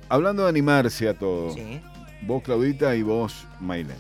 hablando de animarse a todo, Sí. vos Claudita y vos Maylén,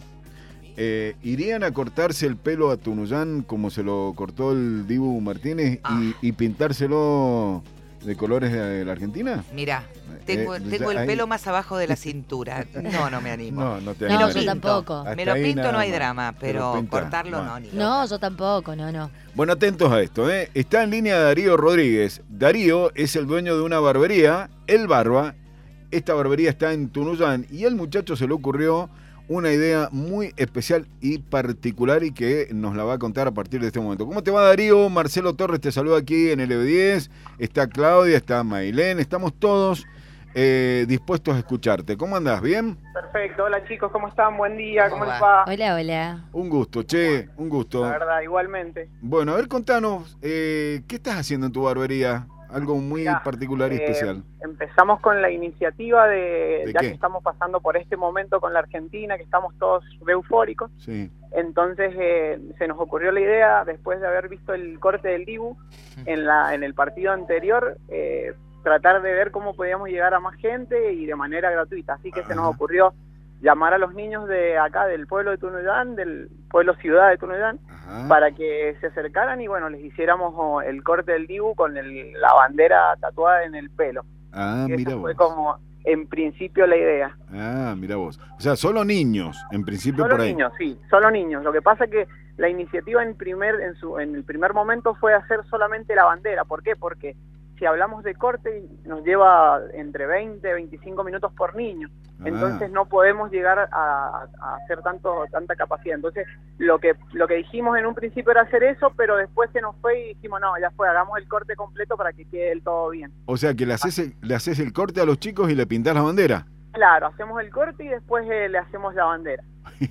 ¿irían a cortarse el pelo a Tunuyán como se lo cortó el Dibu Martínez y pintárselo de colores de la Argentina? Mirá, tengo el pelo más abajo de la cintura. No me animo. No te Me lo animarías. yo pinto. tampoco. Hasta Me lo ahí pinto, nada no hay más. drama, pero Pero pintás, cortarlo bueno. no, ni loca. No, yo tampoco, no. Bueno, atentos a esto, ¿eh? Está en línea Darío Rodríguez. Darío es el dueño de una barbería, El Barba. Esta barbería está en Tunuyán y al muchacho se le ocurrió una idea muy especial y particular y que nos la va a contar a partir de este momento. ¿Cómo te va, Darío? Marcelo Torres te saluda aquí en el LB10. Está Claudia, está Maylén, estamos todos dispuestos a escucharte. ¿Cómo andás? ¿Bien? Perfecto, hola chicos, ¿cómo están? Buen día, ¿cómo ¿Cómo les va? va? Hola. Un gusto, che, un gusto. La verdad, igualmente. Bueno, a ver, contanos, ¿qué estás haciendo en tu barbería? Algo muy Mirá, particular y especial. Empezamos con la iniciativa ¿De ya qué? que estamos pasando por este momento con la Argentina, que estamos todos re eufóricos, Sí. entonces se nos ocurrió la idea, después de haber visto el corte del Dibu en el partido anterior, tratar de ver cómo podíamos llegar a más gente y de manera gratuita, así que se nos ocurrió llamar a los niños de acá, del pueblo de Tunuyán, del pueblo ciudad de Tunuyán, Ajá. para que se acercaran y bueno, les hiciéramos el corte del Dibu con la bandera tatuada en el pelo. Ah, Esa mira fue vos. como en principio la idea. Ah, mira vos. O sea, solo niños, en principio Solo por ahí. niños, sí, solo niños. Lo que pasa es que la iniciativa en el primer momento fue hacer solamente la bandera. ¿Por qué? Porque si hablamos de corte nos lleva entre 20 y 25 minutos por niño. Entonces no podemos llegar a hacer tanta capacidad. Entonces lo que dijimos en un principio era hacer eso, pero después se nos fue y dijimos no, ya fue, hagamos el corte completo para que quede el todo bien. O sea, que le haces el corte a los chicos y le pintás la bandera. Claro, hacemos el corte y después le hacemos la bandera.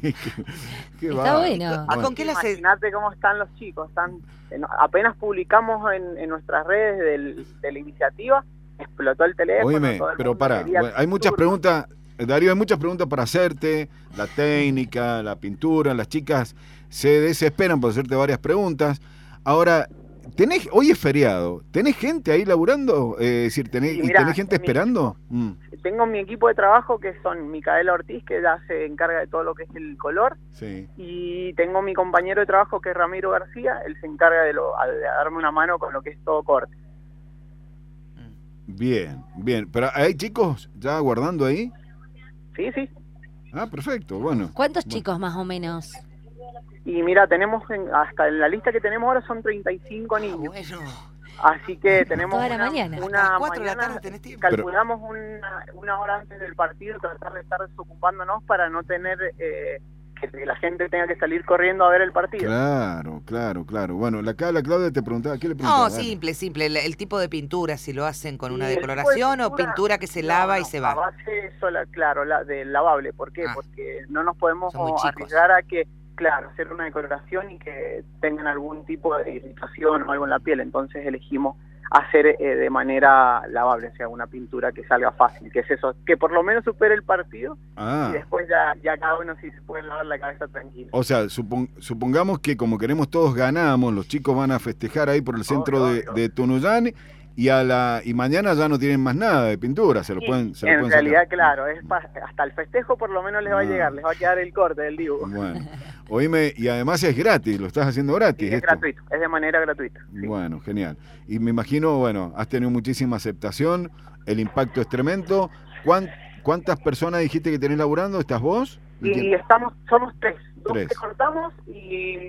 Qué Está bárbaro. bueno. ¿Con qué le haces? Imagínate cómo están los chicos. Apenas publicamos en nuestras redes de la iniciativa, explotó el teléfono. Oíme, todo el pero mundo para, quería hay muchas turno. preguntas, Darío, hay muchas preguntas para hacerte, la técnica, la pintura, las chicas se desesperan por hacerte varias preguntas. Ahora, hoy es feriado, ¿tenés gente ahí laburando? Es decir, Sí, mirá, ¿tenés gente esperando? Tengo mi equipo de trabajo que son Micaela Ortiz, que ya se encarga de todo lo que es el color, Sí. y tengo mi compañero de trabajo que es Ramiro García, él se encarga de darme una mano con lo que es todo corte. Bien, bien. ¿Pero hay chicos ya aguardando ahí? Sí, sí. Ah, perfecto, bueno. ¿Cuántos Bueno. chicos más o menos? Y mira, tenemos hasta en la lista que tenemos ahora son 35 niños. Bueno, Así que tenemos Toda la mañana. hasta una las 4 de la mañana, tarde tenés tiempo. calculamos una hora antes del partido, tratar de estar desocupándonos para no tener que la gente tenga que salir corriendo a ver el partido. Claro. Bueno, la Claudia te preguntaba, ¿qué le preguntaba? No, simple. El tipo de pintura, si lo hacen con una Y el tipo de decoloración o pintura- pintura que se No, lava y no, se a va. base sola, claro, de lavable. ¿Por qué? Ah. Porque no nos podemos Son muy chicos. arriesgar a que, claro, hacer una decoloración y que tengan algún tipo de irritación o algo en la piel. Entonces elegimos hacer de manera lavable, o sea, una pintura que salga fácil, que es eso, que por lo menos supere el partido y después ya cada uno sí se puede lavar la cabeza tranquilo. O sea, supongamos que como queremos todos ganamos, los chicos van a festejar ahí por el centro Obvio. de Tunuyán y mañana ya no tienen más nada de pintura, se lo Sí, pueden en realidad, sacar. claro, hasta el festejo por lo menos les va a llegar, les va a quedar el corte del Dibu. Bueno, oíme, y además es gratis, lo estás haciendo gratis. Sí, es esto. gratuito, es de manera gratuita. Sí. Bueno, genial. Y me imagino, bueno, has tenido muchísima aceptación, el impacto es tremendo. ¿Cuántas personas dijiste que tenés laburando? ¿Estás vos? Y somos tres, dos Tres. que cortamos y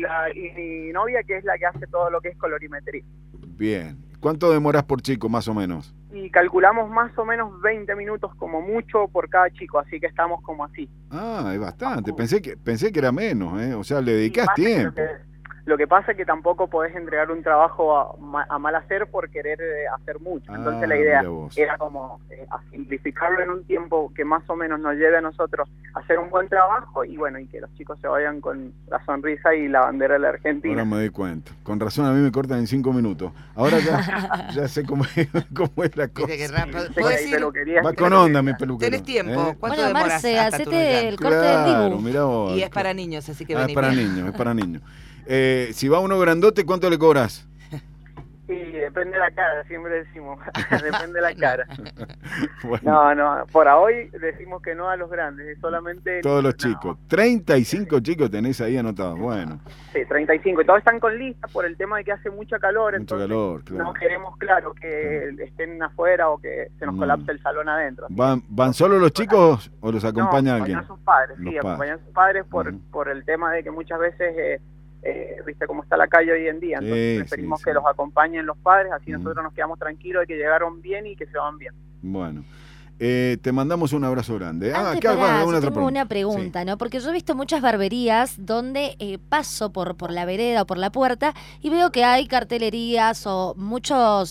mi novia, que es la que hace todo lo que es colorimetría. Bien. ¿Cuánto demorás por chico, más o menos? Y calculamos más o menos 20 minutos como mucho por cada chico, así que estamos como así. Ah, es bastante. Pensé que era menos, ¿eh? O sea, le dedicás Y pasa que tiempo. Lo que pasa es que tampoco podés entregar un trabajo a mal hacer por querer hacer mucho. Entonces la idea mira vos. era como a simplificarlo en un tiempo que más o menos nos lleve a nosotros a hacer un buen trabajo y bueno, y que los chicos se vayan con la sonrisa y la bandera de la Argentina. Ahora me doy cuenta. Con razón a mí me cortan en 5 minutos. Ahora ya sé cómo es la cosa. Viste que rápido. Viste que ¿Podés hay ir? peluquerías Va que- con onda mi peluquero. Tenés tiempo. ¿Cuánto Bueno, demoras Marce, hasta hacete Tunuyán? el corte del Claro, Dibu. mirá vos. Y es para niños, así que Es vení. para niños, es para niños. Si va uno grandote, ¿cuánto le cobras? Y depende de la cara, siempre decimos, depende de la cara. Bueno. No, por hoy decimos que no a los grandes, es solamente... Todos los chicos. 35 chicos tenés ahí anotados, bueno. Sí, 35, y todos están con lista por el tema de que hace mucha calor, Mucho entonces calor, claro. no queremos, claro, que estén afuera o que se nos colapse el salón adentro. ¿Van solo los chicos o los acompaña alguien? Acompañan a sus padres, Los sí, pa- acompañan a sus padres por el tema de que muchas veces... viste cómo está la calle hoy en día, entonces preferimos que los acompañen los padres, así nosotros nos quedamos tranquilos de que llegaron bien y que se van bien. Bueno, te mandamos un abrazo grande. Antes, acá pará, va yo tengo una pregunta, ¿no? Porque yo he visto muchas barberías donde paso por la vereda o por la puerta y veo que hay cartelerías o muchas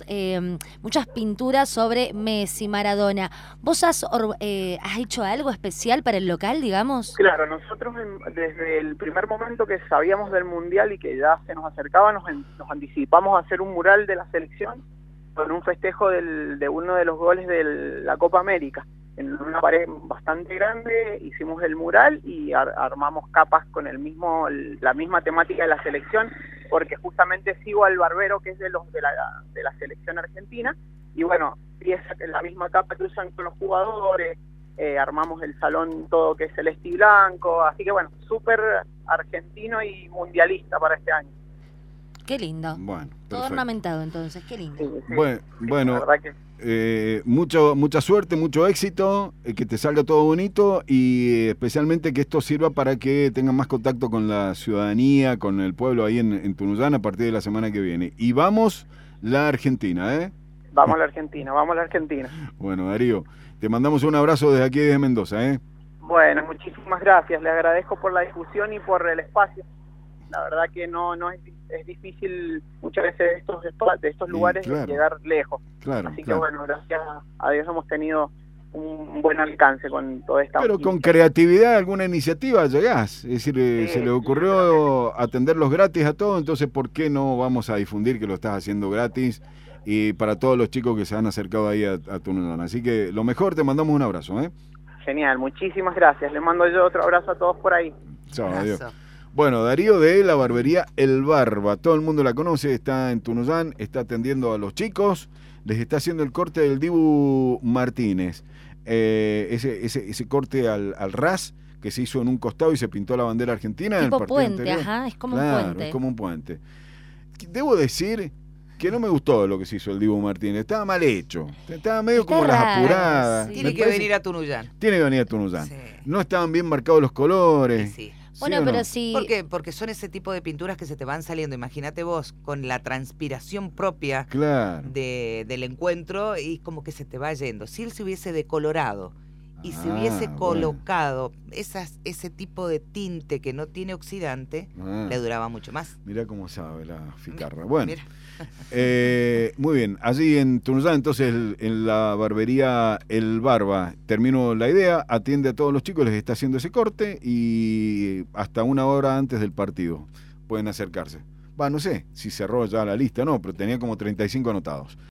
pinturas sobre Messi, Maradona. ¿Vos has hecho algo especial para el local, digamos? Claro, nosotros desde el primer momento que sabíamos del Mundial y que ya se nos acercaba, nos anticipamos a hacer un mural de la selección con un festejo de uno de los goles de la Copa América. En una pared bastante grande hicimos el mural y armamos capas con la misma temática de la selección, porque justamente sigo al barbero que es de la selección argentina, y bueno, la misma capa que usan con los jugadores, armamos el salón todo que es celeste y blanco, así que bueno, súper argentino y mundialista para este año. Qué lindo. Bueno, todo perfecto. ornamentado entonces, qué lindo. Sí, Bueno, la verdad que... mucha suerte, mucho éxito, que te salga todo bonito y especialmente que esto sirva para que tengan más contacto con la ciudadanía, con el pueblo ahí en Tunuyán a partir de la semana que viene. Y vamos la Argentina, ¿eh? Vamos a la Argentina, vamos a la Argentina. Bueno, Darío, te mandamos un abrazo desde aquí desde Mendoza, ¿eh? Bueno, muchísimas gracias, les agradezco por la discusión y por el espacio. La verdad que no es difícil muchas veces de estos lugares claro, llegar lejos. Claro, Así claro. que bueno, gracias a Dios hemos tenido un buen alcance con toda esta... Pero con creatividad, alguna iniciativa llegás. Es decir, Sí, se le ocurrió atenderlos gratis a todos, entonces ¿por qué no vamos a difundir que lo estás haciendo gratis y para todos los chicos que se han acercado ahí a Tunuyán? Así que lo mejor, te mandamos un abrazo, ¿eh? Genial, muchísimas gracias. Les mando yo otro abrazo a todos por ahí. Chao, adiós. Abrazo. Bueno, Darío de la barbería El Barba, todo el mundo la conoce, está en Tunuyán, está atendiendo a los chicos, les está haciendo el corte del Dibu Martínez, ese corte al ras que se hizo en un costado y se pintó la bandera argentina. Tipo en el partido puente, anterior. ajá, es como Claro, un puente. es como un puente. Debo decir que no me gustó lo que se hizo el Dibu Martínez, estaba mal hecho, estaba medio Está como las raro, apuradas. sí. Tiene Me que parece- venir a Tunuyán. Tiene que venir a Tunuyán. Sí. No estaban bien marcados los colores. Sí. ¿Sí Bueno, o no? pero sí. ¿Por qué? Porque son ese tipo de pinturas que se te van saliendo. Imagínate vos, con la transpiración propia Claro. del encuentro y como que se te va yendo. Si él se hubiese decolorado y se hubiese bueno. colocado ese tipo de tinte que no tiene oxidante, Ah. le duraba mucho más. Mirá cómo sabe la ficarra. Bueno, Mira. muy bien. Allí en Tunuyán, entonces, en la barbería El Barba, termino la idea, atiende a todos los chicos, les está haciendo ese corte y hasta una hora antes del partido pueden acercarse. No sé si cerró ya la lista, no, pero tenía como 35 anotados.